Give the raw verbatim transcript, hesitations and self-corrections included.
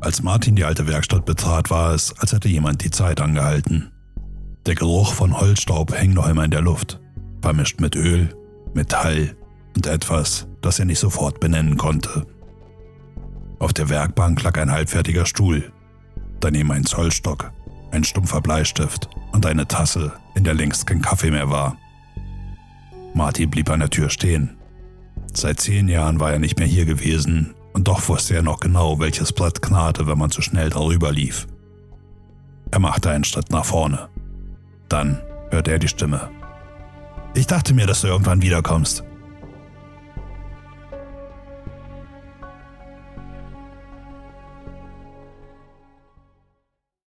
Als Martin die alte Werkstatt betrat, war es, als hätte jemand die Zeit angehalten. Der Geruch von Holzstaub hing noch immer in der Luft, vermischt mit Öl, Metall und etwas, das er nicht sofort benennen konnte. Auf der Werkbank lag ein halbfertiger Stuhl, daneben ein Zollstock, ein stumpfer Bleistift und eine Tasse, in der längst kein Kaffee mehr war. Martin blieb an der Tür stehen. Seit zehn Jahren war er nicht mehr hier gewesen und doch wusste er noch genau, welches Blatt knarrte, wenn man zu schnell darüber lief. Er machte einen Schritt nach vorne. Dann hörte er die Stimme. »Ich dachte mir, dass du irgendwann wiederkommst.«